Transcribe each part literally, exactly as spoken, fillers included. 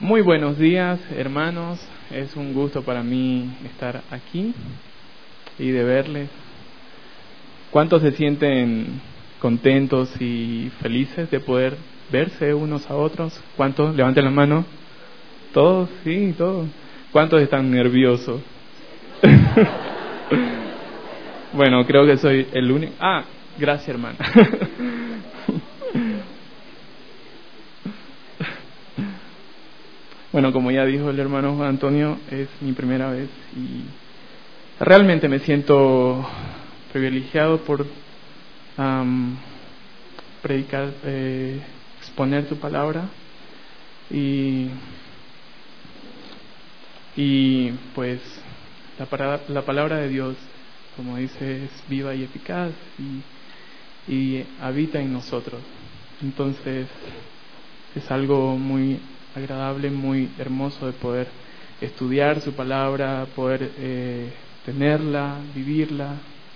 Muy buenos días, hermanos. Es un gusto para mí estar aquí y de verles. ¿Cuántos se sienten contentos y felices de poder verse unos a otros? ¿Cuántos? Levanten la mano. ¿Todos? Sí, todos. ¿Cuántos están nerviosos? Bueno, creo que soy el único. Ah, gracias, hermana. Bueno, como ya dijo el hermano Juan Antonio, es mi primera vez y realmente me siento privilegiado por um, predicar, eh, exponer tu palabra y, y pues la, para, la palabra de Dios, como dice, es viva y eficaz y, y habita en nosotros. Entonces es algo muy agradable, muy hermoso de poder estudiar su palabra, poder eh, tenerla, vivirla.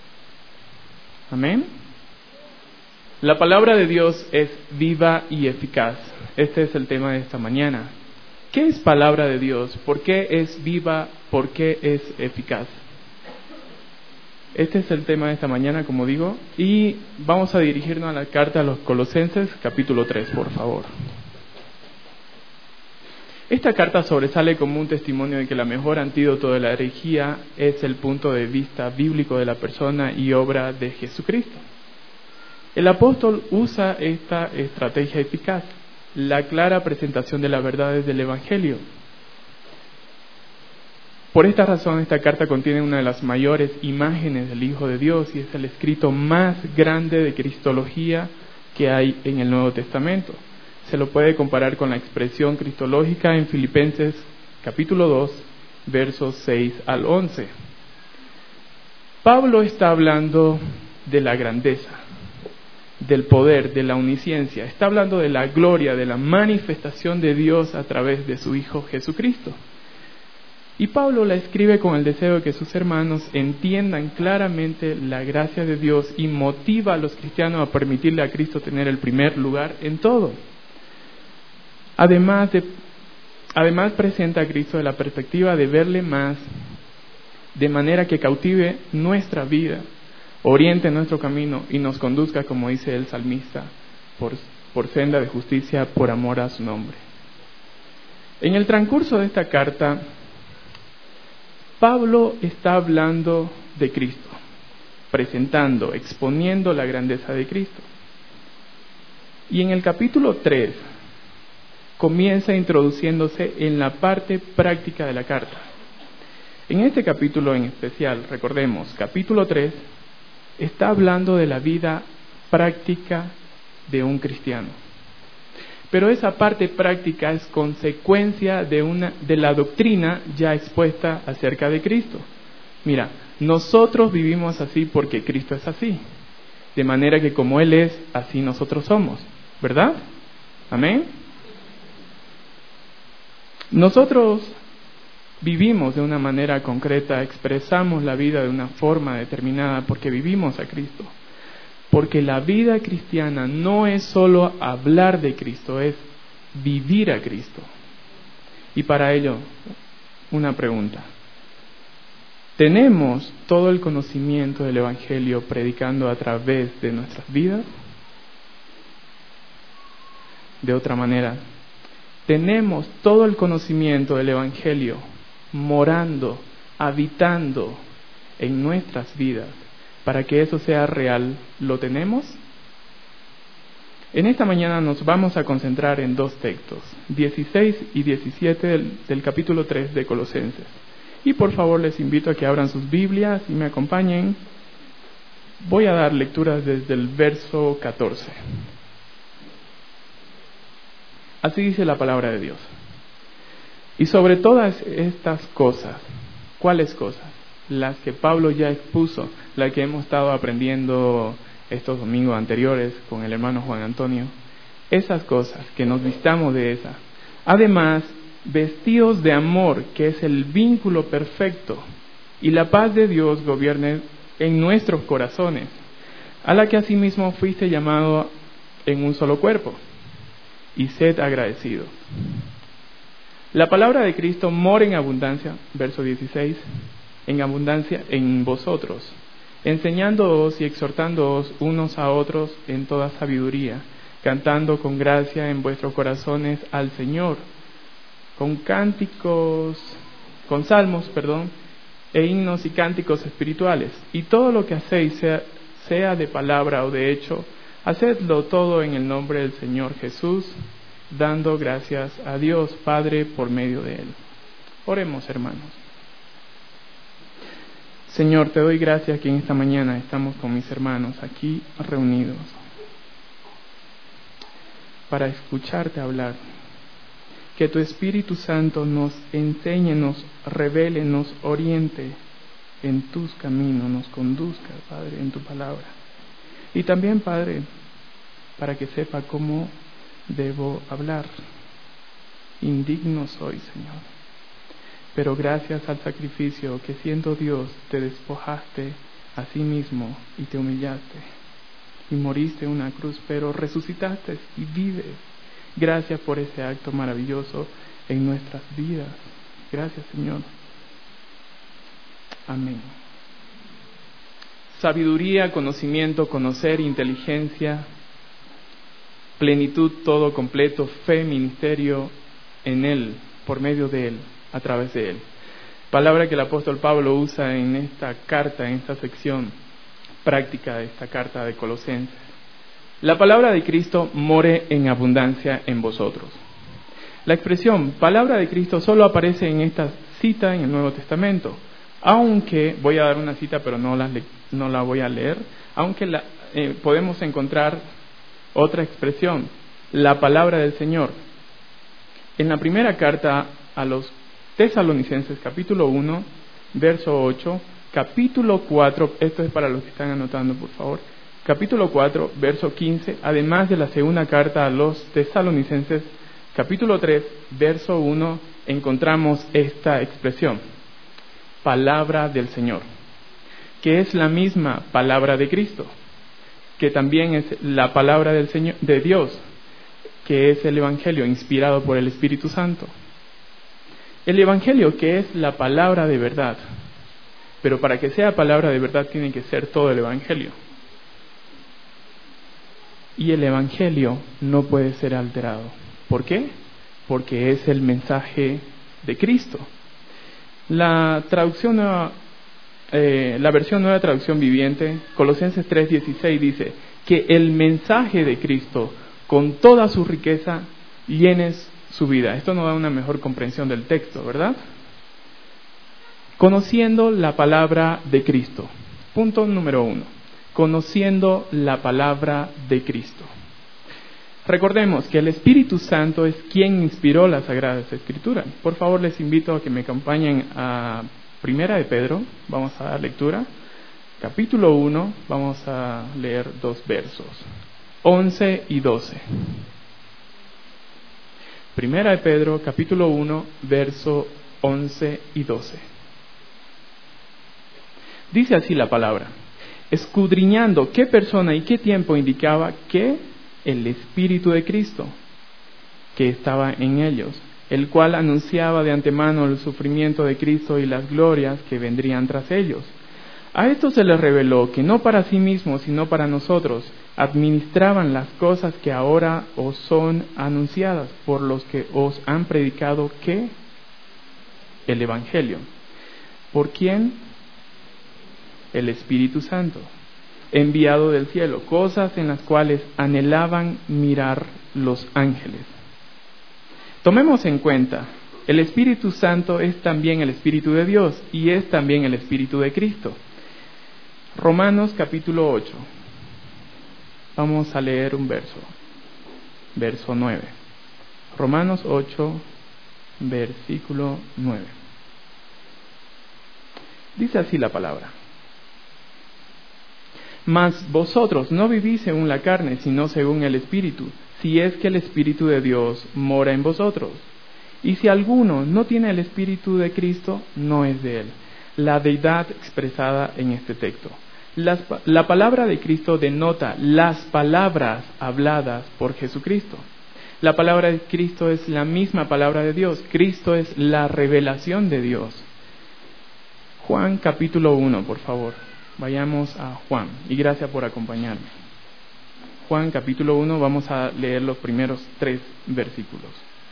Amén. La palabra de Dios es viva y eficaz. Este es el tema de esta mañana. ¿Qué es palabra de Dios? ¿Por qué es viva? ¿Por qué es eficaz? Este es el tema de esta mañana, como digo, y vamos a dirigirnos a la carta a los Colosenses, capítulo tres, por favor. Esta carta sobresale como un testimonio de que la mejor antídoto de la herejía es el punto de vista bíblico de la persona y obra de Jesucristo. El apóstol usa esta estrategia eficaz, la clara presentación de las verdades del Evangelio. Por esta razón, esta carta contiene una de las mayores imágenes del Hijo de Dios y es el escrito más grande de cristología que hay en el Nuevo Testamento. Se lo puede comparar con la expresión cristológica en Filipenses capítulo dos, versos seis al once. Pablo está hablando de la grandeza, del poder, de la omnisciencia. Está hablando de la gloria, de la manifestación de Dios a través de su Hijo Jesucristo. Y Pablo la escribe con el deseo de que sus hermanos entiendan claramente la gracia de Dios y motiva a los cristianos a permitirle a Cristo tener el primer lugar en todo. Además, de, además presenta a Cristo de la perspectiva de verle más, de manera que cautive nuestra vida, oriente nuestro camino y nos conduzca, como dice el salmista, por, por senda de justicia, por amor a su nombre. En el transcurso de esta carta, Pablo está hablando de Cristo, presentando, exponiendo la grandeza de Cristo. Y en el capítulo tres, comienza introduciéndose en la parte práctica de la carta. En este capítulo en especial, recordemos, capítulo tres, está hablando de la vida práctica de un cristiano. Pero esa parte práctica es consecuencia de, una, de la doctrina ya expuesta acerca de Cristo. Mira, nosotros vivimos así porque Cristo es así. De manera que como Él es, así nosotros somos. ¿Verdad? Amén. Nosotros vivimos de una manera concreta, expresamos la vida de una forma determinada porque vivimos a Cristo. Porque la vida cristiana no es solo hablar de Cristo, es vivir a Cristo. Y para ello, una pregunta. ¿Tenemos todo el conocimiento del Evangelio predicando a través de nuestras vidas? De otra manera, tenemos todo el conocimiento del Evangelio morando, habitando en nuestras vidas. Para que eso sea real, ¿lo tenemos? En esta mañana nos vamos a concentrar en dos textos, dieciséis y diecisiete del, del capítulo tres de Colosenses. Y por favor les invito a que abran sus Biblias y me acompañen. Voy a dar lecturas desde el verso catorce. Así dice la palabra de Dios. Y sobre todas estas cosas, ¿cuáles cosas? Las que Pablo ya expuso, las que hemos estado aprendiendo estos domingos anteriores con el hermano Juan Antonio. Esas cosas, que nos vistamos de esas. Además, vestidos de amor, que es el vínculo perfecto, y la paz de Dios gobierne en nuestros corazones, a la que asimismo fuiste llamado en un solo cuerpo. Y sed agradecidos. La palabra de Cristo mora en abundancia, verso dieciséis, en abundancia en vosotros, enseñándoos y exhortándoos unos a otros en toda sabiduría, cantando con gracia en vuestros corazones al Señor, con cánticos, con salmos, perdón, e himnos y cánticos espirituales. Y todo lo que hacéis, sea, sea de palabra o de hecho, hacedlo todo en el nombre del Señor Jesús, dando gracias a Dios Padre por medio de Él. Oremos, hermanos. Señor, te doy gracias que en esta mañana estamos con mis hermanos aquí reunidos para escucharte hablar. Que tu Espíritu Santo nos enseñe, nos revele, nos oriente en tus caminos, nos conduzca, Padre, en tu palabra. Y también, Padre, para que sepa cómo debo hablar. Indigno soy, Señor. Pero gracias al sacrificio que siendo Dios te despojaste a sí mismo y te humillaste y moriste en una cruz, pero resucitaste y vives. Gracias por ese acto maravilloso en nuestras vidas. Gracias, Señor. Amén. Sabiduría, conocimiento, conocer, inteligencia, plenitud, todo completo, fe, ministerio en Él, por medio de Él, a través de Él. Palabra que el apóstol Pablo usa en esta carta, en esta sección práctica de esta carta de Colosenses. La palabra de Cristo more en abundancia en vosotros. La expresión palabra de Cristo solo aparece en esta cita en el Nuevo Testamento, aunque, voy a dar una cita pero no la, no la voy a leer, aunque la, eh, podemos encontrar otra expresión, la palabra del Señor. En la primera carta a los Tesalonicenses, capítulo uno, verso ocho, capítulo cuatro, esto es para los que están anotando, por favor, capítulo cuatro, verso quince, además de la segunda carta a los Tesalonicenses, capítulo tres, verso uno, encontramos esta expresión, palabra del Señor, que es la misma palabra de Cristo, que también es la palabra del Señor, de Dios, que es el Evangelio inspirado por el Espíritu Santo. El Evangelio, que es la palabra de verdad, pero para que sea palabra de verdad tiene que ser todo el Evangelio. Y el Evangelio no puede ser alterado. ¿Por qué? Porque es el mensaje de Cristo. La traducción nueva, eh, la versión Nueva Traducción Viviente, Colosenses tres dieciséis dice que el mensaje de Cristo, con toda su riqueza, llenes su vida. Esto nos da una mejor comprensión del texto, ¿verdad? Conociendo la palabra de Cristo. Punto número uno. Conociendo la palabra de Cristo. Recordemos que el Espíritu Santo es quien inspiró las Sagradas Escrituras. Por favor, les invito a que me acompañen a Primera de Pedro. Vamos a dar lectura. Capítulo uno, vamos a leer dos versos, once y doce. Primera de Pedro, capítulo uno, verso once y doce. Dice así la palabra: escudriñando qué persona y qué tiempo indicaba que el Espíritu de Cristo que estaba en ellos, el cual anunciaba de antemano el sufrimiento de Cristo y las glorias que vendrían tras ellos. A esto se les reveló que no para sí mismos, sino para nosotros, administraban las cosas que ahora os son anunciadas por los que os han predicado que el Evangelio. ¿Por quién? El Espíritu Santo, enviado del cielo, cosas en las cuales anhelaban mirar los ángeles. Tomemos en cuenta, el Espíritu Santo es también el Espíritu de Dios y es también el Espíritu de Cristo. Romanos capítulo ocho. Vamos a leer un verso. Verso nueve. Romanos ocho, versículo nueve. Dice así la palabra: mas vosotros no vivís según la carne, sino según el Espíritu, si es que el Espíritu de Dios mora en vosotros. Y si alguno no tiene el Espíritu de Cristo, no es de él. La deidad expresada en este texto. Las, la palabra de Cristo denota las palabras habladas por Jesucristo. La palabra de Cristo es la misma palabra de Dios. Cristo es la revelación de Dios. Juan capítulo uno, por favor. Vayamos a Juan. Y gracias por acompañarme. Juan capítulo uno, vamos a leer los primeros tres versículos.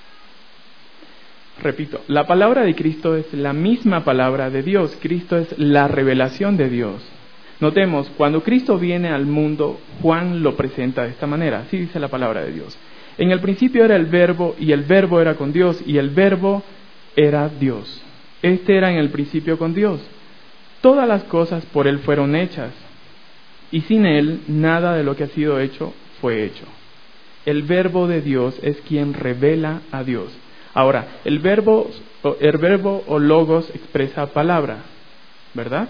Repito, la palabra de Cristo es la misma palabra de Dios. Cristo es la revelación de Dios. Notemos, cuando Cristo viene al mundo, Juan lo presenta de esta manera. Así dice la palabra de Dios. En el principio era el Verbo, y el Verbo era con Dios, y el Verbo era Dios. Este era en el principio con Dios. Todas las cosas por Él fueron hechas, y sin Él nada de lo que ha sido hecho fue hecho. El Verbo de Dios es quien revela a Dios. Ahora, el verbo, el verbo o logos expresa palabra, ¿verdad?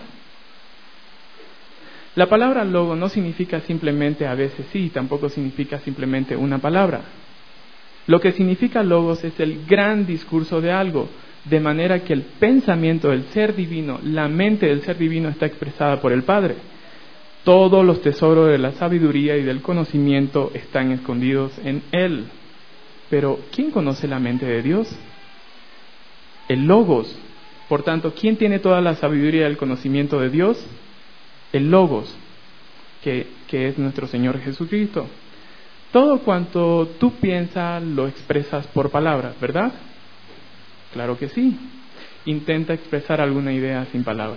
La palabra logo no significa simplemente a veces sí, tampoco significa simplemente una palabra. Lo que significa logos es el gran discurso de algo, de manera que el pensamiento del ser divino, la mente del ser divino está expresada por el Padre. Todos los tesoros de la sabiduría y del conocimiento están escondidos en Él. Pero, ¿quién conoce la mente de Dios? El Logos. Por tanto, ¿quién tiene toda la sabiduría y el conocimiento de Dios? El Logos, que, que es nuestro Señor Jesucristo. Todo cuanto tú piensas lo expresas por palabras, ¿verdad? Claro que sí. Intenta expresar alguna idea sin palabras.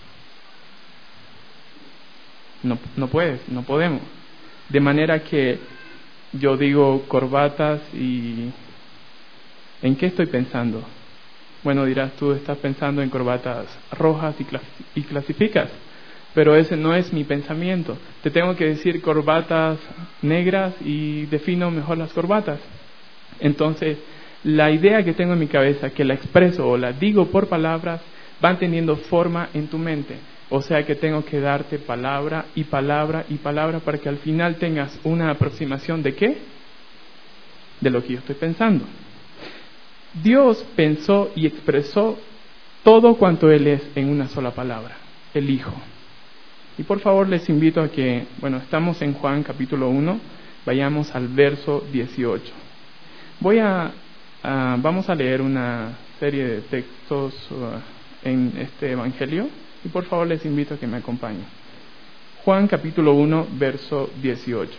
No, no puedes, no podemos. De manera que yo digo corbatas y... ¿en qué estoy pensando? Bueno, dirás, tú estás pensando en corbatas rojas y, clas- y clasificas, pero ese no es mi pensamiento. Te tengo que decir corbatas negras y defino mejor las corbatas. Entonces, la idea que tengo en mi cabeza, que la expreso o la digo por palabras, van teniendo forma en tu mente. O sea que tengo que darte palabra y palabra y palabra para que al final tengas una aproximación de ¿qué? De lo que yo estoy pensando. Dios pensó y expresó todo cuanto Él es en una sola palabra, el Hijo. Y por favor les invito a que, bueno, estamos en Juan capítulo uno, vayamos al verso dieciocho. Voy a, a vamos a leer una serie de textos uh, en este evangelio. Y por favor les invito a que me acompañen. Juan capítulo uno, verso dieciocho.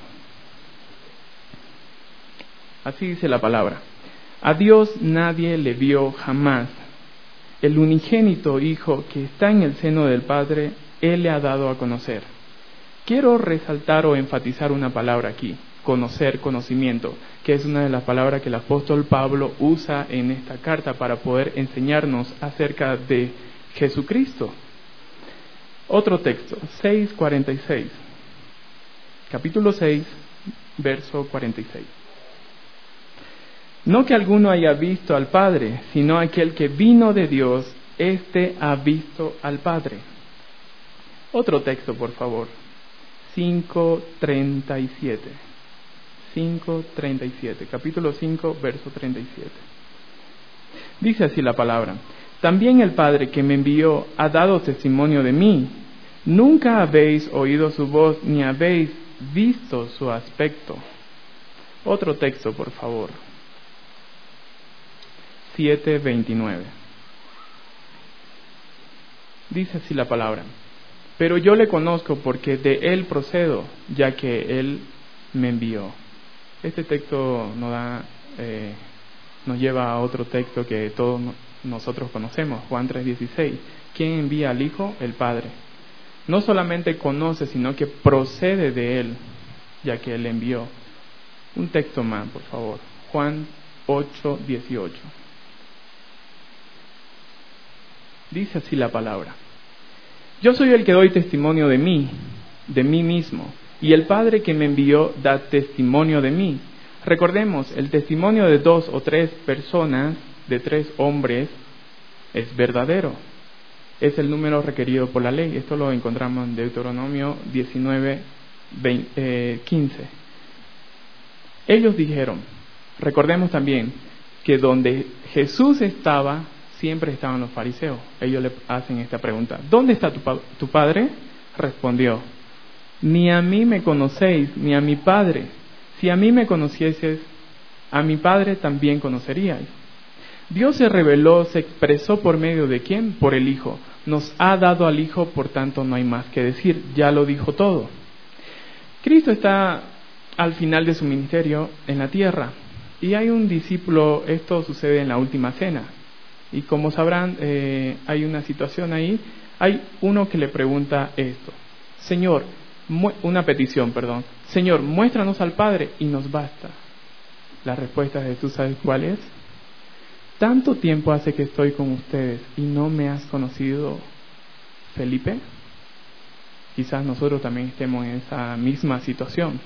Así dice la palabra. A Dios nadie le vio jamás. El unigénito Hijo que está en el seno del Padre, Él le ha dado a conocer. Quiero resaltar o enfatizar una palabra aquí. Conocer, conocimiento, que es una de las palabras que el apóstol Pablo usa en esta carta para poder enseñarnos acerca de Jesucristo. Otro texto, seis cuarenta y seis. Capítulo seis, verso cuarenta y seis. No que alguno haya visto al Padre, sino aquel que vino de Dios, éste ha visto al Padre. Otro texto, por favor. cinco treinta y siete. cinco treinta y siete. Capítulo cinco, verso treinta y siete. Dice así la palabra. También el Padre que me envió ha dado testimonio de mí. Nunca habéis oído su voz ni habéis visto su aspecto. Otro texto, por favor. siete veintinueve. Dice así la palabra. Pero yo le conozco porque de él procedo, ya que él me envió. Este texto nos da, eh, nos lleva a otro texto que todos nosotros conocemos, Juan tres dieciséis. ¿Quién envía al Hijo? El Padre. No solamente conoce, sino que procede de Él, ya que Él le envió. Un texto más, por favor. Juan ocho dieciocho. Dice así la palabra. Yo soy el que doy testimonio de mí, de mí mismo, y el Padre que me envió da testimonio de mí. Recordemos, el testimonio de dos o tres personas, de tres hombres, es verdadero. Es el número requerido por la ley. Esto lo encontramos en Deuteronomio diecinueve, quince. Ellos dijeron, recordemos también que donde Jesús estaba, siempre estaban los fariseos. Ellos le hacen esta pregunta: ¿dónde está tu, pa- tu padre? Respondió: ni a mí me conocéis, ni a mi Padre. Si a mí me conocieses, A mi Padre también conoceríais. Dios se reveló, se expresó por medio de ¿quién? Por el Hijo. Nos ha dado al Hijo, por tanto no hay más que decir, ya lo dijo todo. Cristo está al final de su ministerio en la tierra y hay un discípulo, esto sucede en la última cena, y como sabrán, eh, hay una situación ahí, hay uno que le pregunta esto, Señor, mu- una petición, perdón, Señor, muéstranos al Padre y nos basta. La respuesta de Jesús, ¿sabes cuál es? ¿Tanto tiempo hace que estoy con ustedes y no me has conocido, Felipe? Quizás nosotros también estemos en esa misma situación.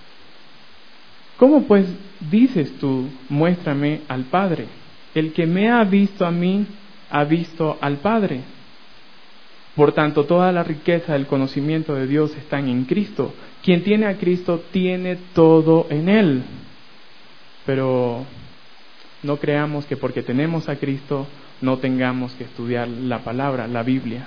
¿Cómo pues dices tú, muéstrame al Padre? El que me ha visto a mí, ha visto al Padre. Por tanto, toda la riqueza del conocimiento de Dios está en Cristo. Quien tiene a Cristo tiene todo en Él. Pero no creamos que porque tenemos a Cristo no tengamos que estudiar la palabra, la Biblia.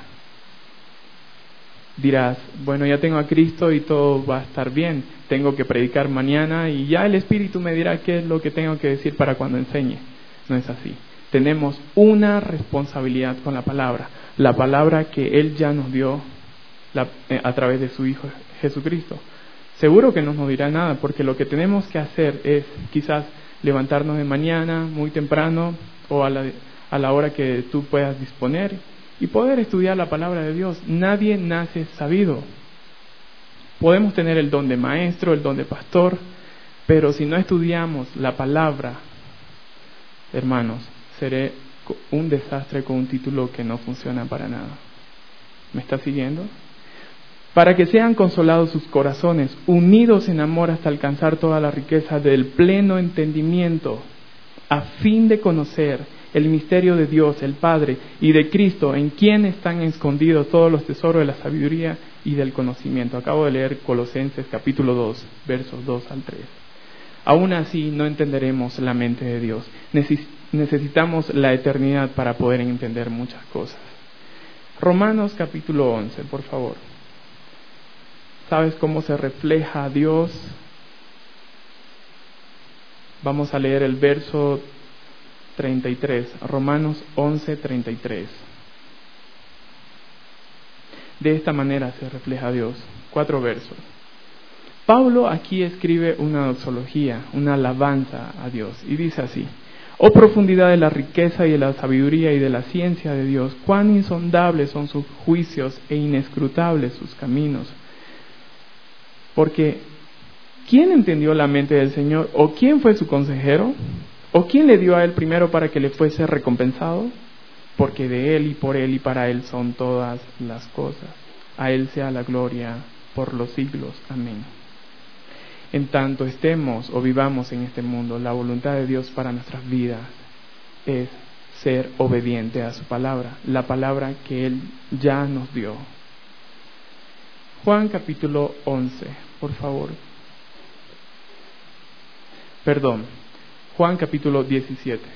Dirás, bueno, ya tengo a Cristo y todo va a estar bien. Tengo que predicar mañana y ya el Espíritu me dirá qué es lo que tengo que decir para cuando enseñe. No es así. Tenemos una responsabilidad con la palabra. La palabra que Él ya nos dio la, eh, a través de su Hijo Jesucristo. Seguro que no nos dirá nada, porque lo que tenemos que hacer es quizás levantarnos de mañana, muy temprano, o a la, a la hora que tú puedas disponer, y poder estudiar la palabra de Dios. Nadie nace sabido. Podemos tener el don de maestro, el don de pastor, pero si no estudiamos la palabra, hermanos, seré un desastre con un título que no funciona para nada. ¿Me está siguiendo? Para que sean consolados sus corazones, unidos en amor hasta alcanzar toda la riqueza del pleno entendimiento, a fin de conocer el misterio de Dios, el Padre, y de Cristo, en quien están escondidos todos los tesoros de la sabiduría y del conocimiento. Acabo de leer Colosenses capítulo dos, versos dos al tres. Aún así no entenderemos la mente de Dios. Necesitamos la eternidad para poder entender muchas cosas. Romanos capítulo once, por favor. ¿Sabes cómo se refleja a Dios? Vamos a leer el verso treinta y tres, Romanos once, treinta y tres. De esta manera se refleja a Dios. Cuatro versos. Pablo aquí escribe una doxología, una alabanza a Dios, y dice así: oh profundidad de la riqueza y de la sabiduría y de la ciencia de Dios, cuán insondables son sus juicios e inescrutables sus caminos. Porque ¿quién entendió la mente del Señor? ¿O quién fue su consejero? ¿O quién le dio a él primero para que le fuese recompensado? Porque de él y por él y para él son todas las cosas. A él sea la gloria por los siglos. Amén. En tanto estemos o vivamos en este mundo, la voluntad de Dios para nuestras vidas es ser obediente a su palabra, la palabra que Él ya nos dio. Juan capítulo once, por favor. Perdón, Juan capítulo diecisiete.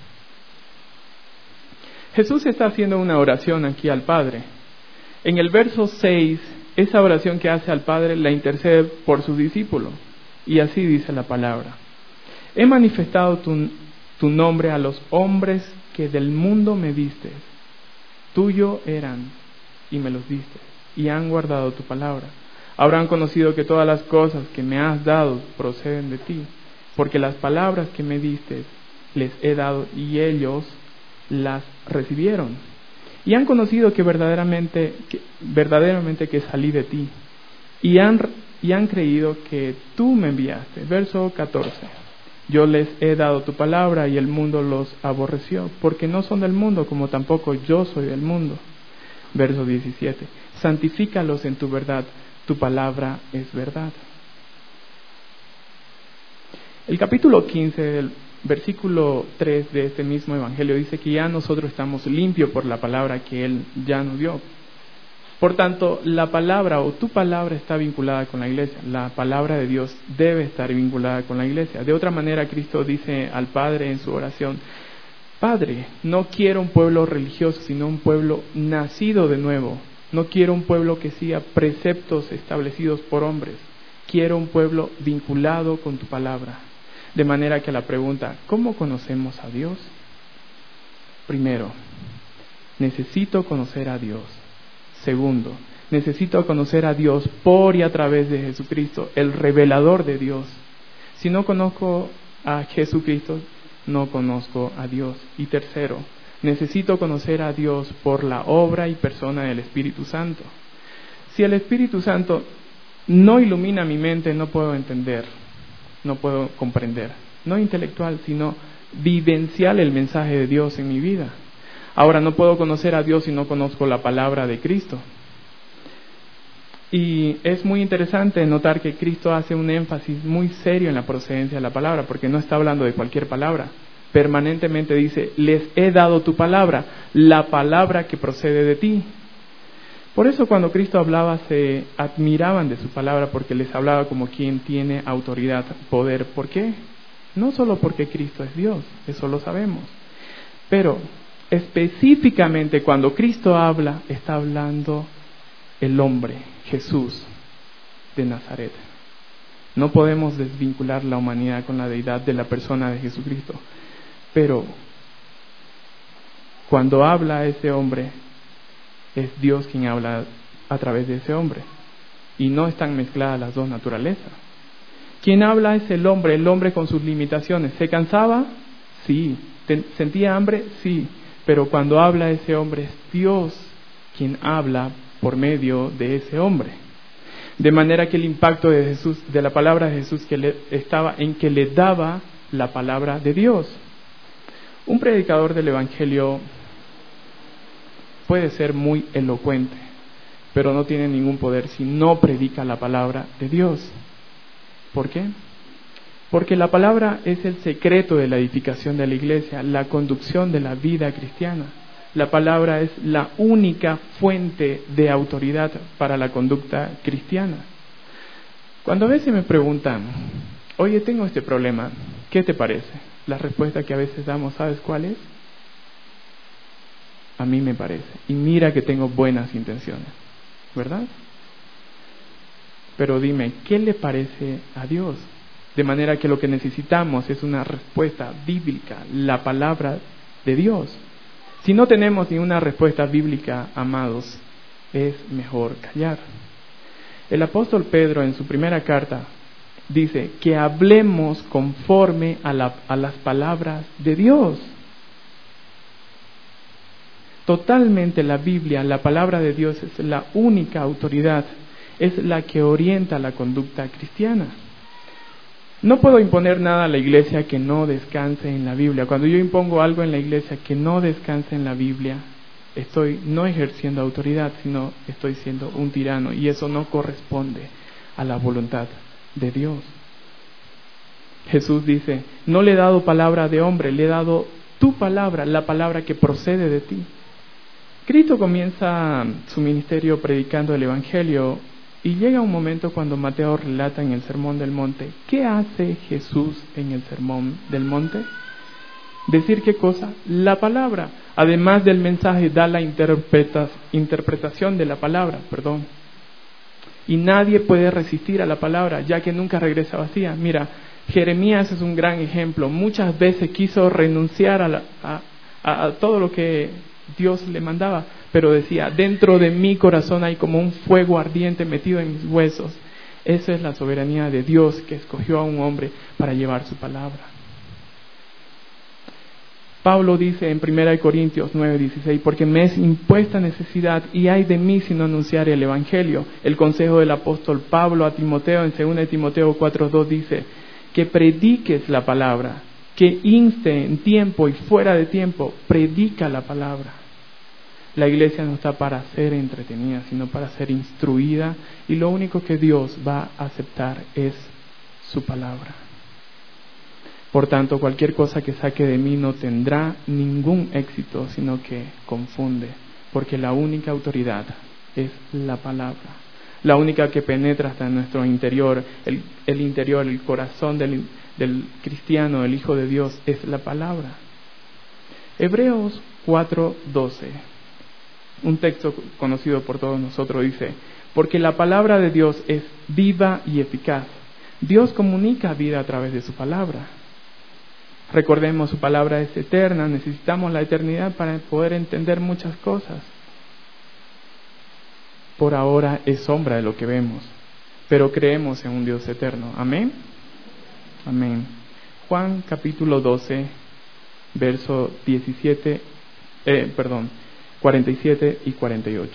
Jesús está haciendo una oración aquí al Padre. En el verso seis, esa oración que hace al Padre la intercede por sus discípulos. Y así dice la palabra: he manifestado tu, tu nombre a los hombres que del mundo me diste. Tuyo eran y me los diste, y han guardado tu palabra. Habrán conocido que todas las cosas que me has dado proceden de ti, porque las palabras que me diste les he dado y ellos las recibieron. Y han conocido que verdaderamente que, verdaderamente que salí de ti, y han y han creído que tú me enviaste. Verso catorce. Yo les he dado tu palabra y el mundo los aborreció, porque no son del mundo, como tampoco yo soy del mundo. Verso diecisiete. Santifícalos en tu verdad, tu palabra es verdad. El capítulo quince del versículo tres de este mismo evangelio dice que ya nosotros estamos limpios por la palabra que Él ya nos dio. Por tanto, la palabra o tu palabra está vinculada con la iglesia. La palabra de Dios debe estar vinculada con la iglesia. De otra manera, Cristo dice al Padre en su oración: Padre, no quiero un pueblo religioso, sino un pueblo nacido de nuevo. No quiero un pueblo que siga preceptos establecidos por hombres. Quiero un pueblo vinculado con tu palabra. De manera que la pregunta, ¿cómo conocemos a Dios? Primero, necesito conocer a Dios. Segundo, necesito conocer a Dios por y a través de Jesucristo, el revelador de Dios. Si no conozco a Jesucristo, no conozco a Dios. Y tercero, necesito conocer a Dios por la obra y persona del Espíritu Santo. Si el Espíritu Santo no ilumina mi mente, no puedo entender, no puedo comprender. No intelectual, sino vivencial el mensaje de Dios en mi vida. Ahora, no puedo conocer a Dios si no conozco la palabra de Cristo. Y es muy interesante notar que Cristo hace un énfasis muy serio en la procedencia de la palabra, porque no está hablando de cualquier palabra. Permanentemente dice, les he dado tu palabra, la palabra que procede de ti. Por eso cuando Cristo hablaba se admiraban de su palabra, porque les hablaba como quien tiene autoridad, poder. ¿Por qué? No solo porque Cristo es Dios, eso lo sabemos. Pero específicamente cuando Cristo habla, está hablando el hombre, Jesús de Nazaret. No podemos desvincular la humanidad con la deidad de la persona de Jesucristo. Pero cuando habla ese hombre, es Dios quien habla a través de ese hombre. Y no están mezcladas las dos naturalezas. Quien habla es el hombre, el hombre con sus limitaciones. ¿Se cansaba? Sí. ¿Sentía hambre? Sí. Pero cuando habla ese hombre, es Dios quien habla por medio de ese hombre. De manera que el impacto de Jesús, de la palabra de Jesús, que le, estaba en que le daba la palabra de Dios. Un predicador del Evangelio puede ser muy elocuente, pero no tiene ningún poder si no predica la palabra de Dios. ¿Por qué? Porque la palabra es el secreto de la edificación de la iglesia, la conducción de la vida cristiana. La palabra es la única fuente de autoridad para la conducta cristiana. Cuando a veces me preguntan, oye, tengo este problema, ¿qué te parece? La respuesta que a veces damos, ¿sabes cuál es? A mí me parece. Y mira que tengo buenas intenciones, ¿verdad? Pero dime, ¿qué le parece a Dios? De manera que lo que necesitamos es una respuesta bíblica, la palabra de Dios. Si no tenemos ni una respuesta bíblica, amados, es mejor callar. El apóstol Pedro en su primera carta dice que hablemos conforme a, la, a las palabras de Dios. Totalmente la Biblia, la palabra de Dios es la única autoridad, es la que orienta la conducta cristiana. No puedo imponer nada a la iglesia que no descanse en la Biblia. Cuando yo impongo algo en la iglesia que no descanse en la Biblia, estoy no ejerciendo autoridad, sino estoy siendo un tirano, y eso no corresponde a la voluntad de Dios. Jesús dice, no le he dado palabra de hombre, le he dado tu palabra, la palabra que procede de ti. Cristo comienza su ministerio predicando el Evangelio, y llega un momento cuando Mateo relata en el Sermón del Monte, ¿qué hace Jesús en el Sermón del Monte? ¿Decir qué cosa? La palabra. Además del mensaje, da la interpreta, interpretación de la palabra, perdón. Y nadie puede resistir a la palabra, ya que nunca regresa vacía. Mira, Jeremías es un gran ejemplo. Muchas veces quiso renunciar a, la, a, a, a todo lo que Dios le mandaba, pero decía, dentro de mi corazón hay como un fuego ardiente metido en mis huesos. Esa es la soberanía de Dios, que escogió a un hombre para llevar su palabra. Pablo dice en primera de Corintios nueve dieciséis, porque me es impuesta necesidad y hay de mí si no anunciar el Evangelio. El consejo del apóstol Pablo a Timoteo en segunda de Timoteo cuatro dos dice, que prediques la palabra, que inste en tiempo y fuera de tiempo, predica la palabra. La iglesia no está para ser entretenida, sino para ser instruida, y lo único que Dios va a aceptar es su palabra. Por tanto, cualquier cosa que saque de mí no tendrá ningún éxito, sino que confunde, porque la única autoridad es la palabra, la única que penetra hasta nuestro interior, el, el interior, el corazón del, del cristiano, el Hijo de Dios, es la palabra. Hebreos cuatro doce. Un texto conocido por todos nosotros dice, porque la palabra de Dios es viva y eficaz. Dios comunica vida a través de su palabra. Recordemos, su palabra es eterna, necesitamos la eternidad para poder entender muchas cosas. Por ahora es sombra de lo que vemos, pero creemos en un Dios eterno. Amén. Amén. Juan capítulo doce, verso diecisiete, eh, perdón, cuarenta y siete y cuarenta y ocho.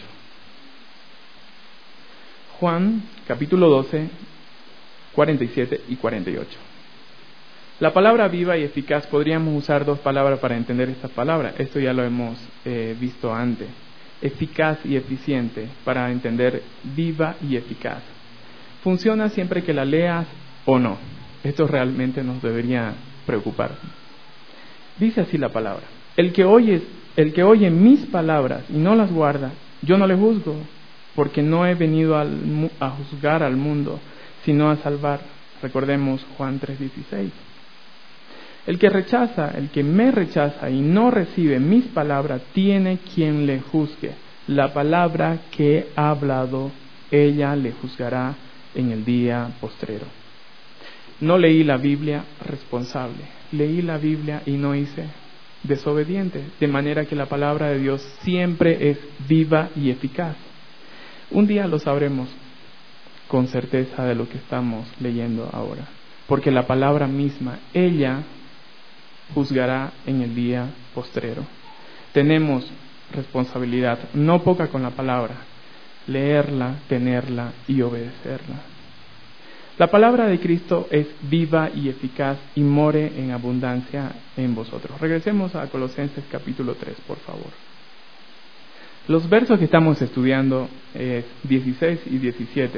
Juan capítulo doce, cuarenta y siete y cuarenta y ocho. La palabra viva y eficaz, podríamos usar dos palabras para entender esta palabra. Esto ya lo hemos eh, visto antes. Eficaz y eficiente, para entender viva y eficaz. Funciona siempre que la leas o no. Esto realmente nos debería preocupar. Dice así la palabra: el que oye, el que oye mis palabras y no las guarda, yo no le juzgo, porque no he venido al, a juzgar al mundo, sino a salvar. Recordemos Juan tres dieciséis. El que rechaza, el que me rechaza y no recibe mis palabras, tiene quien le juzgue. La palabra que he hablado, ella le juzgará en el día postrero. No leí la Biblia responsable, leí la Biblia y no hice desobediente, de manera que la palabra de Dios siempre es viva y eficaz. Un día lo sabremos con certeza de lo que estamos leyendo ahora, porque la palabra misma, ella juzgará en el día postrero. Tenemos responsabilidad no poca con la palabra, leerla, tenerla y obedecerla. La palabra de Cristo es viva y eficaz y more en abundancia en vosotros. Regresemos a Colosenses capítulo tres, por favor. Los versos que estamos estudiando es dieciséis y diecisiete.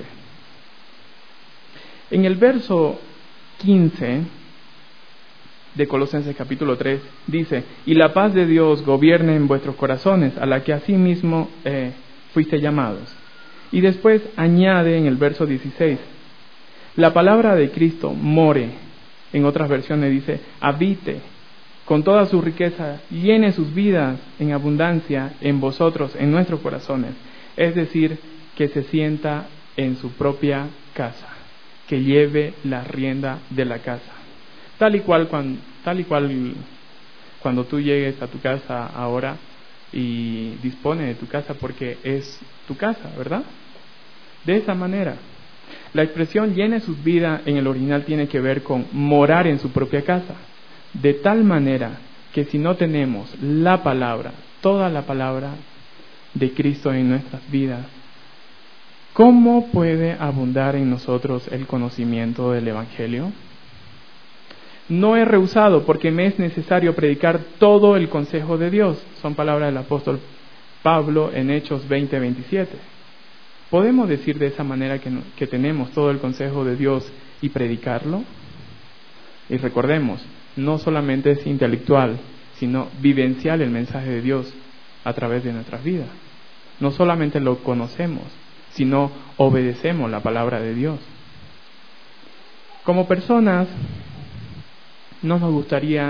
En el verso quince de Colosenses capítulo tres dice: y la paz de Dios gobierne en vuestros corazones, a la que asimismo eh, fuiste llamados. Y después añade en el verso dieciséis: la palabra de Cristo more, en otras versiones dice habite, con toda su riqueza, llene sus vidas en abundancia en vosotros, en nuestros corazones. Es decir, que se sienta en su propia casa, que lleve la rienda de la casa. Tal y cual cuando, tal y cual cuando tú llegues a tu casa ahora y dispone de tu casa porque es tu casa, ¿verdad? De esa manera. La expresión llene sus vidas en el original tiene que ver con morar en su propia casa. De tal manera que si no tenemos la palabra, toda la palabra de Cristo en nuestras vidas, ¿cómo puede abundar en nosotros el conocimiento del Evangelio? No he rehusado porque me es necesario predicar todo el consejo de Dios. Son palabras del apóstol Pablo en Hechos veinte veintisiete. ¿Podemos decir de esa manera que, no, que tenemos todo el consejo de Dios y predicarlo? Y recordemos, no solamente es intelectual, sino vivencial el mensaje de Dios a través de nuestras vidas. No solamente lo conocemos, sino obedecemos la palabra de Dios. Como personas, no nos gustaría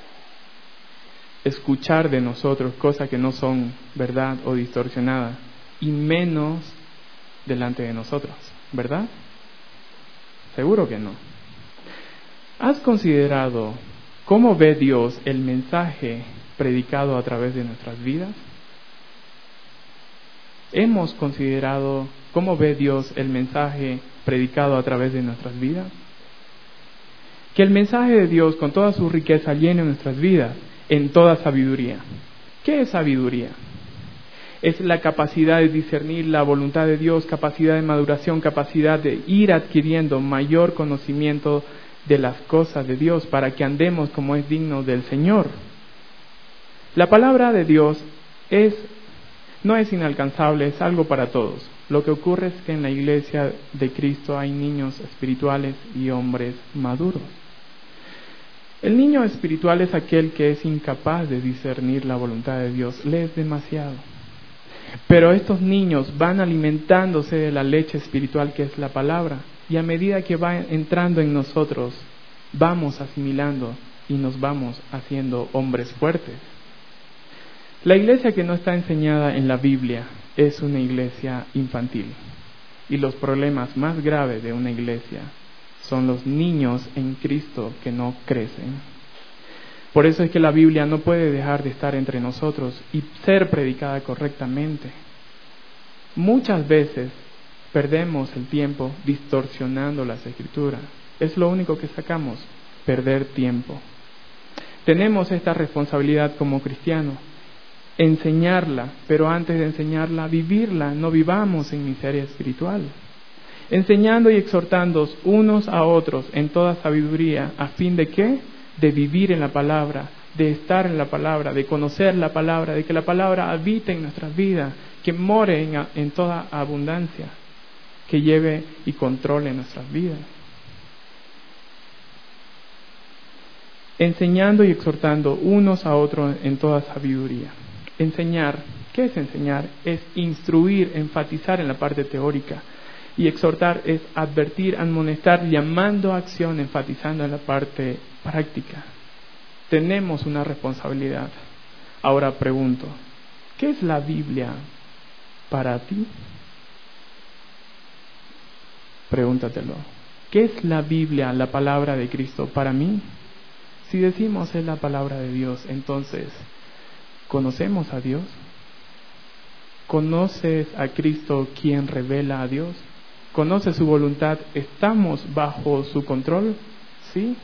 escuchar de nosotros cosas que no son verdad o distorsionadas, y menos delante de nosotros, ¿verdad? Seguro que no. ¿Has considerado cómo ve Dios el mensaje predicado a través de nuestras vidas? ¿Hemos considerado cómo ve Dios el mensaje predicado a través de nuestras vidas? Que el mensaje de Dios con toda su riqueza llene nuestras vidas en toda sabiduría. ¿Qué es sabiduría? Es la capacidad de discernir la voluntad de Dios, capacidad de maduración, capacidad de ir adquiriendo mayor conocimiento de las cosas de Dios para que andemos como es digno del Señor. La palabra de Dios es, no es inalcanzable, es algo para todos. Lo que ocurre es que en la iglesia de Cristo hay niños espirituales y hombres maduros. El niño espiritual es aquel que es incapaz de discernir la voluntad de Dios, lee demasiado. Pero estos niños van alimentándose de la leche espiritual que es la palabra, y a medida que va entrando en nosotros, vamos asimilando y nos vamos haciendo hombres fuertes. La iglesia que no está enseñada en la Biblia es una iglesia infantil, y los problemas más graves de una iglesia son los niños en Cristo que no crecen. Por eso es que la Biblia no puede dejar de estar entre nosotros y ser predicada correctamente. Muchas veces perdemos el tiempo distorsionando las Escrituras. Es lo único que sacamos, perder tiempo. Tenemos esta responsabilidad como cristianos, enseñarla, pero antes de enseñarla, vivirla. No vivamos en miseria espiritual. Enseñando y exhortando unos a otros en toda sabiduría, ¿a fin de qué? De vivir en la palabra, de estar en la palabra, de conocer la palabra, de que la palabra habite en nuestras vidas, que more en, en toda abundancia, que lleve y controle nuestras vidas. Enseñando y exhortando unos a otros en toda sabiduría. Enseñar, ¿qué es enseñar? Es instruir, enfatizar en la parte teórica. Y exhortar es advertir, admonestar, llamando a acción, enfatizando en la parte práctica. Tenemos una responsabilidad. Ahora pregunto, ¿qué es la Biblia para ti? Pregúntatelo. ¿Qué es la Biblia, la palabra de Cristo para mí? Si decimos es la palabra de Dios, entonces, ¿conocemos a Dios? ¿Conoces a Cristo quien revela a Dios? ¿Conoces su voluntad? ¿Estamos bajo su control? ¿Sí?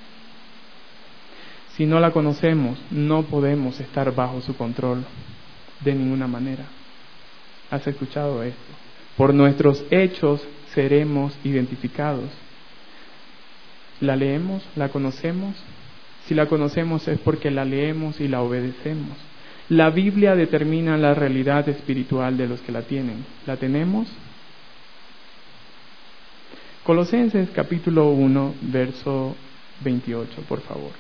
Si no la conocemos, no podemos estar bajo su control de ninguna manera. ¿Has escuchado esto? Por nuestros hechos seremos identificados. ¿La leemos? ¿La conocemos? Si la conocemos es porque la leemos y la obedecemos. La Biblia determina la realidad espiritual de los que la tienen. ¿La tenemos? Colosenses capítulo uno, verso veintiocho, por favor.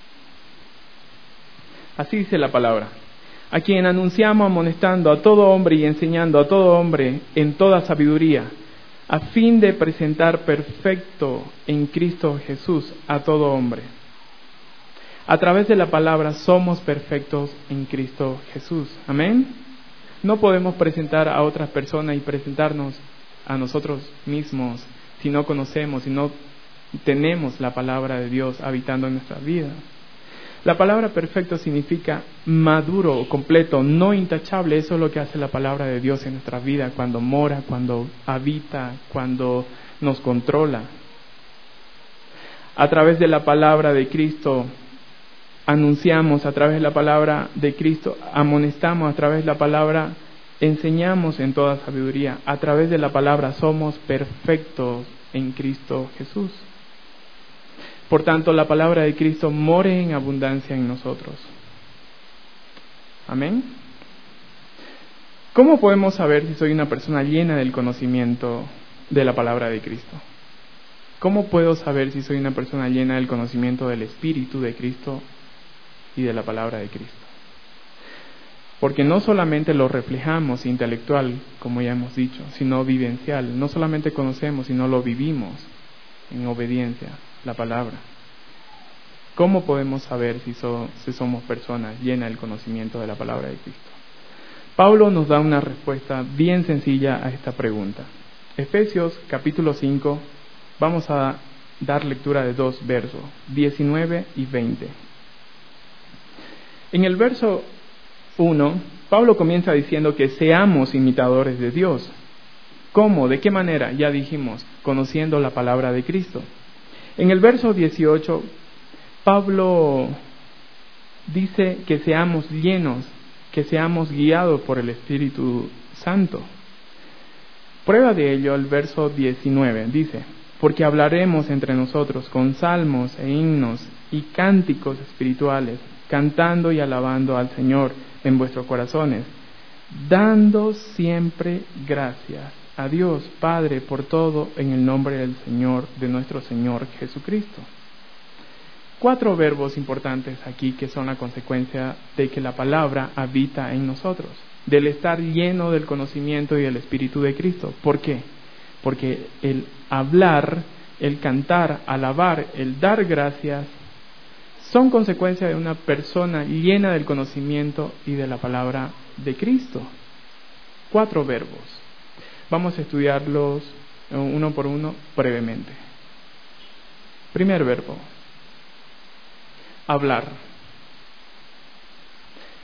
Así dice la palabra. A quien anunciamos amonestando a todo hombre y enseñando a todo hombre en toda sabiduría, a fin de presentar perfecto en Cristo Jesús a todo hombre. A través de la palabra somos perfectos en Cristo Jesús. Amén. No podemos presentar a otras personas y presentarnos a nosotros mismos si no conocemos, si no tenemos la palabra de Dios habitando en nuestra vida. La palabra perfecto significa maduro, completo, no intachable. Eso es lo que hace la palabra de Dios en nuestra vida cuando mora, cuando habita, cuando nos controla. A través de la palabra de Cristo anunciamos, a través de la palabra de Cristo amonestamos, a través de la palabra enseñamos en toda sabiduría. A través de la palabra somos perfectos en Cristo Jesús. Por tanto, la palabra de Cristo more en abundancia en nosotros. Amén. ¿Cómo podemos saber si soy una persona llena del conocimiento de la palabra de Cristo? ¿Cómo puedo saber si soy una persona llena del conocimiento del Espíritu de Cristo y de la palabra de Cristo? Porque no solamente lo reflejamos intelectual, como ya hemos dicho, sino vivencial. No solamente conocemos, sino lo vivimos en obediencia la palabra. ¿Cómo podemos saber si, so, si somos personas llenas del conocimiento de la palabra de Cristo? Pablo nos da una respuesta bien sencilla a esta pregunta. Efesios capítulo cinco, vamos a dar lectura de dos versos, diecinueve y veinte. En el verso uno, Pablo comienza diciendo que seamos imitadores de Dios. ¿Cómo? ¿De qué manera? Ya dijimos, conociendo la palabra de Cristo. En el verso dieciocho, Pablo dice que seamos llenos, que seamos guiados por el Espíritu Santo. Prueba de ello el verso diecinueve, dice, porque hablaremos entre nosotros con salmos e himnos y cánticos espirituales, cantando y alabando al Señor en vuestros corazones, dando siempre gracias a Dios Padre por todo en el nombre del Señor, de nuestro Señor Jesucristo. Cuatro verbos importantes aquí que son la consecuencia de que la palabra habita en nosotros, del estar lleno del conocimiento y del Espíritu de Cristo. ¿Por qué? Porque el hablar, el cantar, alabar, el dar gracias, son consecuencia de una persona llena del conocimiento y de la palabra de Cristo. Cuatro verbos. Vamos a estudiarlos uno por uno brevemente. Primer verbo. Hablar.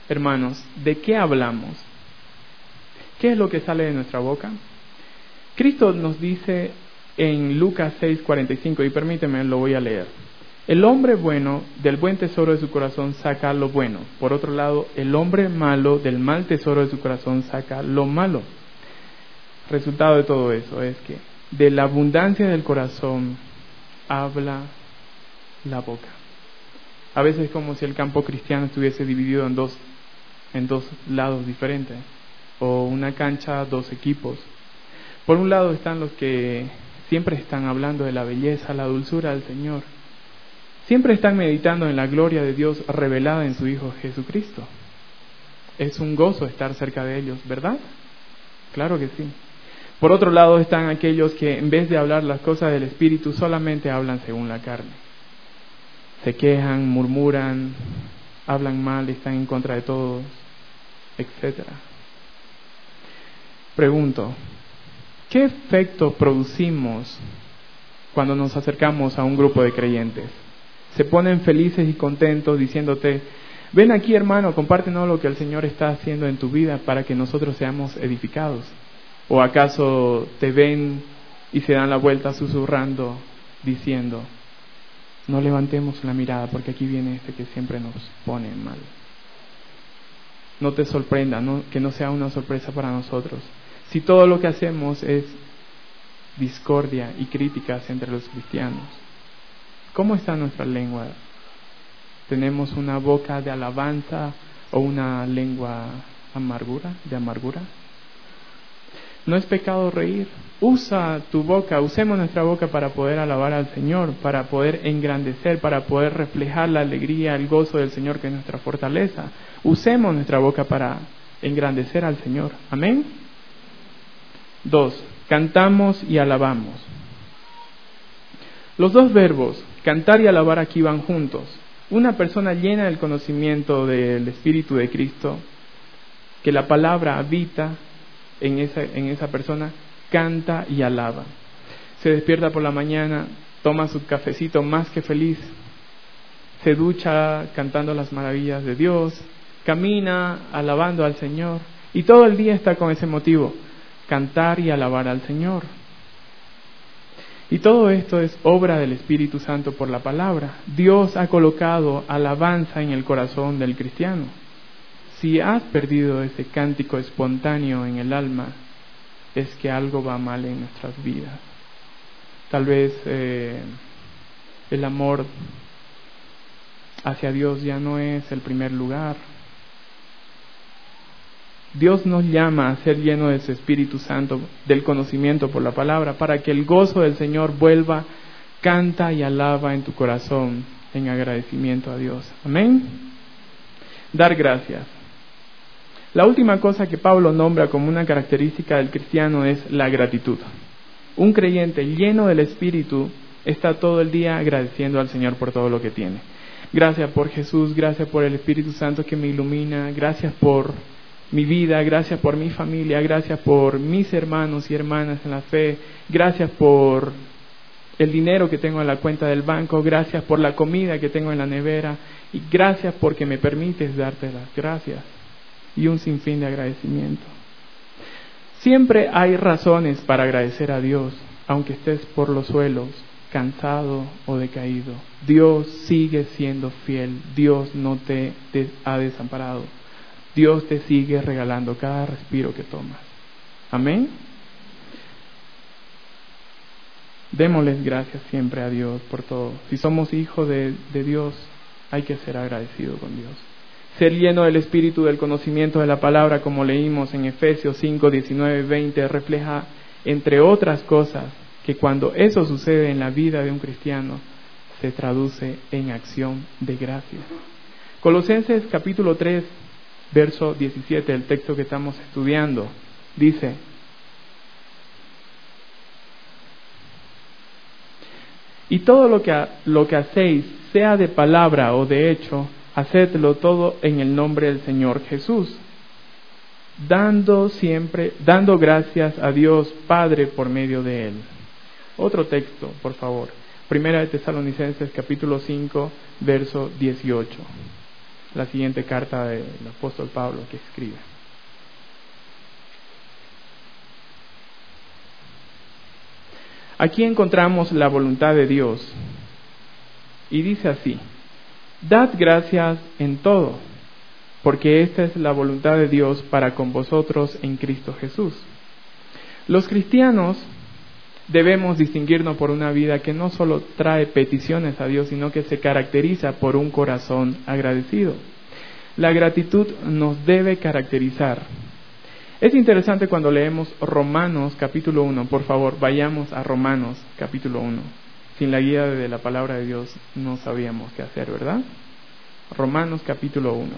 hermanos, ¿de qué hablamos? ¿Qué es lo que sale de nuestra boca? Cristo nos dice en Lucas seis cuarenta y cinco, y permíteme, lo voy a leer. El hombre bueno del buen tesoro de su corazón saca lo bueno. Por otro lado, el hombre malo del mal tesoro de su corazón saca lo malo. Resultado de todo eso es que de la abundancia del corazón habla la boca. A veces es como si el campo cristiano estuviese dividido en dos, en dos lados diferentes, o una cancha, dos equipos. Por un lado están los que siempre están hablando de la belleza, la dulzura del Señor. Siempre están meditando en la gloria de Dios revelada en su Hijo Jesucristo. Es un gozo estar cerca de ellos, ¿verdad? Claro que sí. Por otro lado están aquellos que en vez de hablar las cosas del Espíritu solamente hablan según la carne. Se quejan, murmuran, hablan mal, están en contra de todos, etcétera. Pregunto, ¿qué efecto producimos cuando nos acercamos a un grupo de creyentes? Se ponen felices y contentos diciéndote, ven aquí hermano, compártenos lo que el Señor está haciendo en tu vida para que nosotros seamos edificados. ¿O acaso te ven y se dan la vuelta susurrando, diciendo, no levantemos la mirada porque aquí viene este que siempre nos pone mal? No te sorprenda, no, que no sea una sorpresa para nosotros. Si todo lo que hacemos es discordia y críticas entre los cristianos, ¿cómo está nuestra lengua? ¿Tenemos una boca de alabanza o una lengua amargura, de amargura? No es pecado reír. Usa tu boca, usemos nuestra boca para poder alabar al Señor, para poder engrandecer, para poder reflejar la alegría, el gozo del Señor que es nuestra fortaleza. Usemos nuestra boca para engrandecer al Señor. Amén. Dos, cantamos y alabamos. Los dos verbos, cantar y alabar, aquí van juntos. Una persona llena del conocimiento del Espíritu de Cristo, que la palabra habita en esa, en esa persona, canta y alaba. Se despierta por la mañana, toma su cafecito más que feliz, se ducha cantando las maravillas de Dios, camina alabando al Señor, y todo el día está con ese motivo, cantar y alabar al Señor. Y todo esto es obra del Espíritu Santo por la palabra. Dios ha colocado alabanza en el corazón del cristiano. Si has perdido ese cántico espontáneo en el alma, es que algo va mal en nuestras vidas. Tal vez eh, el amor hacia Dios ya no es el primer lugar. Dios nos llama a ser llenos de su Espíritu Santo, del conocimiento por la palabra, para que el gozo del Señor vuelva, canta y alaba en tu corazón en agradecimiento a Dios. Amén. Dar gracias. La última cosa que Pablo nombra como una característica del cristiano es la gratitud. Un creyente lleno del Espíritu está todo el día agradeciendo al Señor por todo lo que tiene. Gracias por Jesús, gracias por el Espíritu Santo que me ilumina, gracias por mi vida, gracias por mi familia, gracias por mis hermanos y hermanas en la fe, gracias por el dinero que tengo en la cuenta del banco, gracias por la comida que tengo en la nevera y gracias porque me permites darte las gracias. Y un sinfín de agradecimiento. Siempre hay razones para agradecer a Dios, aunque estés por los suelos, cansado o decaído. Dios sigue siendo fiel, Dios no te, te ha desamparado. Dios te sigue regalando cada respiro que tomas. Amén. Démosles gracias siempre a Dios por todo. Si somos hijos de, de Dios, hay que ser agradecidos con Dios. Ser lleno del espíritu del conocimiento de la palabra, como leímos en Efesios cinco, diecinueve, veinte, refleja, entre otras cosas, que cuando eso sucede en la vida de un cristiano, se traduce en acción de gracias. Colosenses capítulo tres, verso diecisiete, el texto que estamos estudiando, dice: y todo lo que, lo que hacéis, sea de palabra o de hecho, hacedlo todo en el nombre del Señor Jesús, dando siempre, dando gracias a Dios Padre por medio de Él. Otro texto, por favor. Primera de Tesalonicenses capítulo cinco, verso dieciocho. la siguiente carta del apóstol Pablo que escribe. Aquí encontramos la voluntad de Dios y dice así: dad gracias en todo, porque esta es la voluntad de Dios para con vosotros en Cristo Jesús. Los cristianos debemos distinguirnos por una vida que no solo trae peticiones a Dios, sino que se caracteriza por un corazón agradecido. La gratitud nos debe caracterizar. Es interesante cuando leemos Romanos capítulo uno. Por favor, vayamos a Romanos capítulo uno. Sin la guía de la palabra de Dios no sabíamos qué hacer, ¿verdad? Romanos capítulo uno.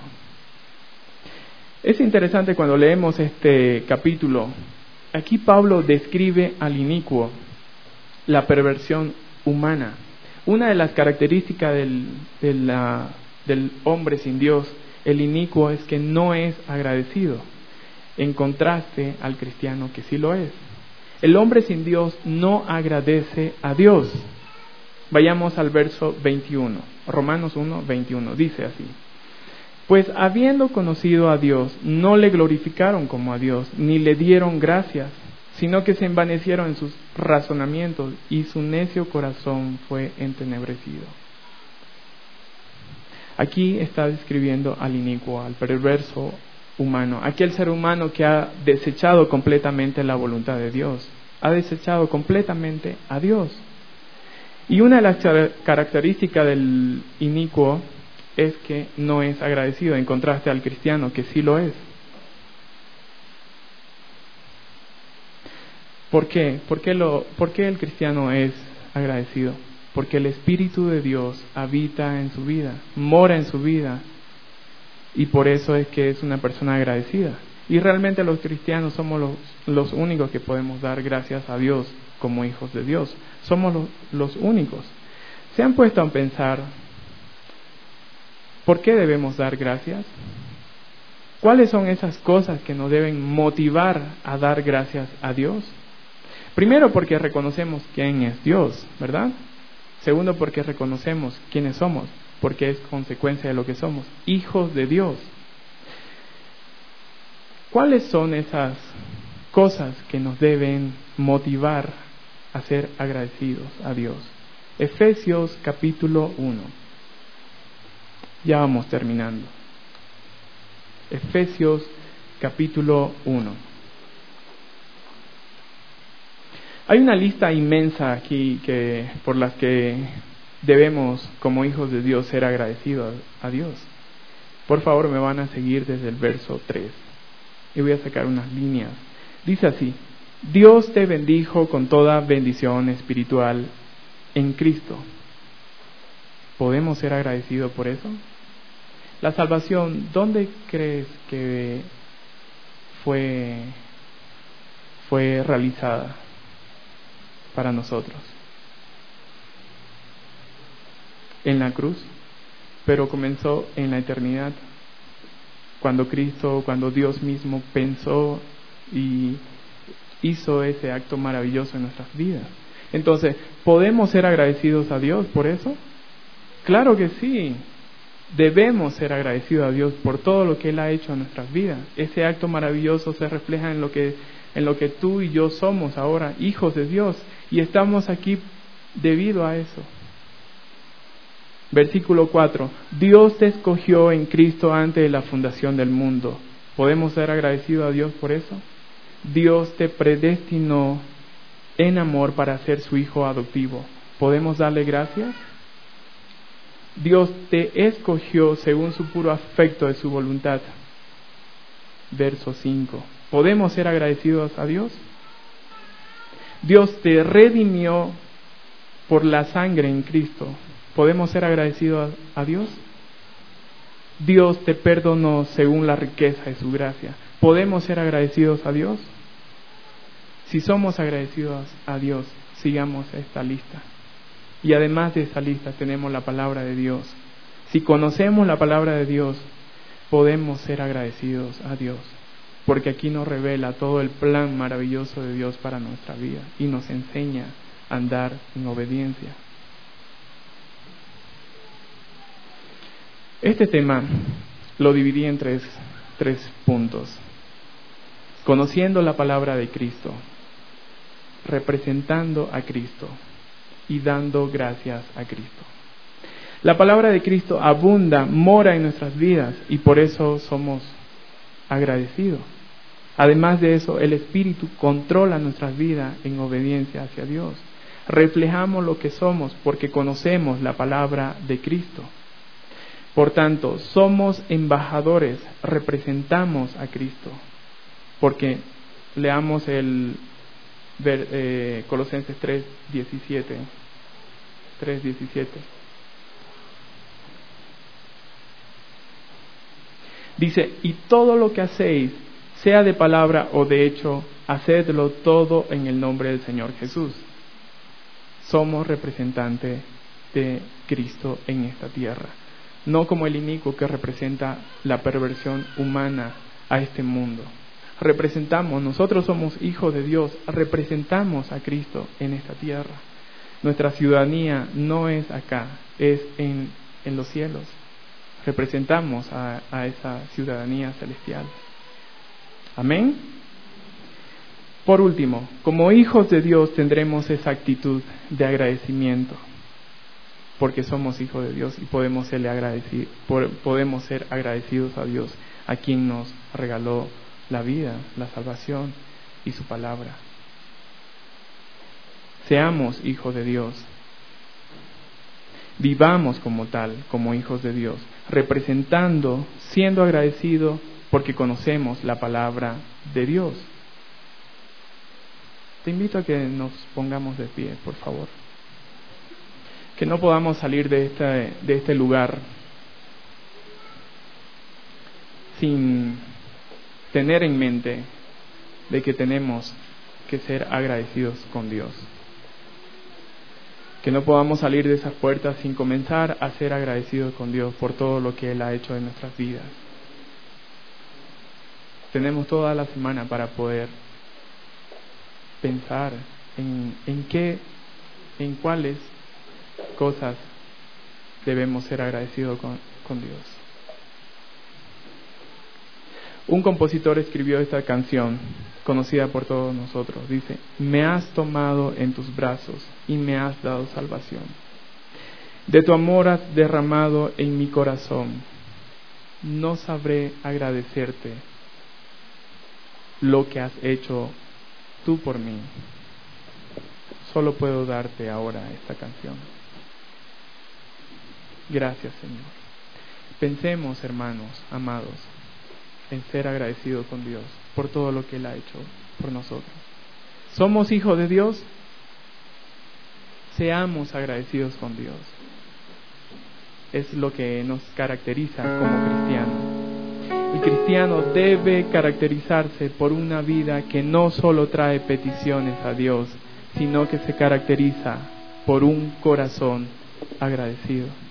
Es interesante cuando leemos este capítulo. Aquí Pablo describe al inicuo, la perversión humana. Una de las características del, de la, del hombre sin Dios, el inicuo, es que no es agradecido, en contraste al cristiano que sí lo es. El hombre sin Dios no agradece a Dios. Vayamos al verso veintiuno, Romanos uno, veintiuno, dice así: pues habiendo conocido a Dios, no le glorificaron como a Dios, ni le dieron gracias, sino que se envanecieron en sus razonamientos, y su necio corazón fue entenebrecido. Aquí está describiendo al inicuo, al perverso humano, aquel ser humano que ha desechado completamente la voluntad de Dios, ha desechado completamente a Dios. Y una de las características del inicuo es que no es agradecido, en contraste al cristiano que sí lo es. ¿Por qué? ¿Por qué, lo, ¿Por qué el cristiano es agradecido? Porque el Espíritu de Dios habita en su vida, mora en su vida, y por eso es que es una persona agradecida. Y realmente los cristianos somos los, los únicos que podemos dar gracias a Dios como hijos de Dios. Somos los, los únicos. ¿Se han puesto a pensar por qué debemos dar gracias? ¿Cuáles son esas cosas que nos deben motivar a dar gracias a Dios? Primero, porque reconocemos quién es Dios, ¿verdad? Segundo, porque reconocemos quiénes somos, porque es consecuencia de lo que somos, hijos de Dios. ¿Cuáles son esas cosas que nos deben motivar a ser agradecidos a Dios? Efesios capítulo uno. Ya vamos terminando. Efesios capítulo uno. Hay una lista inmensa aquí que por las que debemos, como hijos de Dios, ser agradecidos a Dios. Por favor, me van a seguir desde el verso tres. Y voy a sacar unas líneas. Dice así: Dios te bendijo con toda bendición espiritual en Cristo. ¿Podemos ser agradecidos por eso? La salvación, ¿dónde crees que fue, fue realizada para nosotros? En la cruz, pero comenzó en la eternidad, cuando Cristo, cuando Dios mismo pensó y hizo ese acto maravilloso en nuestras vidas. Entonces, ¿podemos ser agradecidos a Dios por eso? Claro que sí. Debemos ser agradecidos a Dios por todo lo que Él ha hecho en nuestras vidas. Ese acto maravilloso se refleja en lo que, en lo que tú y yo somos ahora, hijos de Dios, y estamos aquí debido a eso. Versículo cuatro: Dios te escogió en Cristo antes de la fundación del mundo. ¿Podemos ser agradecidos a Dios por eso? Dios te predestinó en amor para ser su hijo adoptivo. ¿Podemos darle gracias? Dios te escogió según su puro afecto de su voluntad. Verso cinco. ¿Podemos ser agradecidos a Dios? Dios te redimió por la sangre en Cristo. ¿Podemos ser agradecidos a Dios? Dios te perdonó según la riqueza de su gracia. ¿Podemos ser agradecidos a Dios? Si somos agradecidos a Dios, sigamos esta lista. Y además de esta lista tenemos la palabra de Dios. Si conocemos la palabra de Dios, podemos ser agradecidos a Dios, porque aquí nos revela todo el plan maravilloso de Dios para nuestra vida y nos enseña a andar en obediencia. Este tema lo dividí en tres, tres puntos. Conociendo la palabra de Cristo, representando a Cristo y dando gracias a Cristo. La palabra de Cristo abunda, mora en nuestras vidas y por eso somos agradecidos. Además de eso, el Espíritu controla nuestras vidas en obediencia hacia Dios. Reflejamos lo que somos porque conocemos la palabra de Cristo. Por tanto, somos embajadores, representamos a Cristo. Porque leamos el eh, Colosenses tres diecisiete. tres diecisiete. Dice, y todo lo que hacéis, sea de palabra o de hecho, hacedlo todo en el nombre del Señor Jesús. Somos representantes de Cristo en esta tierra. No como el inicuo que representa la perversión humana a este mundo. Representamos, nosotros somos hijos de Dios, representamos a Cristo en esta tierra. Nuestra ciudadanía no es acá, es en, en los cielos. Representamos a, a esa ciudadanía celestial. Amén. Por último, como hijos de Dios tendremos esa actitud de agradecimiento, porque somos hijos de Dios y podemos serle agradecidos, podemos ser agradecidos a Dios, a quien nos regaló la vida, la salvación y su palabra. Seamos hijos de Dios. Vivamos como tal, como hijos de Dios, representando, siendo agradecidos porque conocemos la palabra de Dios. Te invito a que nos pongamos de pie, por favor. Que no podamos salir de este, de este lugar sin tener en mente de que tenemos que ser agradecidos con Dios. Que no podamos salir de esas puertas sin comenzar a ser agradecidos con Dios por todo lo que Él ha hecho en nuestras vidas. Tenemos toda la semana para poder pensar en, en qué, en cuáles cosas debemos ser agradecidos con, con Dios. Un compositor escribió esta canción, conocida por todos nosotros. Dice, me has tomado en tus brazos y me has dado salvación. De tu amor has derramado en mi corazón. No sabré agradecerte lo que has hecho tú por mí. Solo puedo darte ahora esta canción. Gracias, Señor. Pensemos, hermanos, amados, en ser agradecidos con Dios por todo lo que Él ha hecho por nosotros. ¿Somos hijos de Dios? Seamos agradecidos con Dios. Es lo que nos caracteriza como cristianos. El cristiano debe caracterizarse por una vida que no solo trae peticiones a Dios, sino que se caracteriza por un corazón agradecido.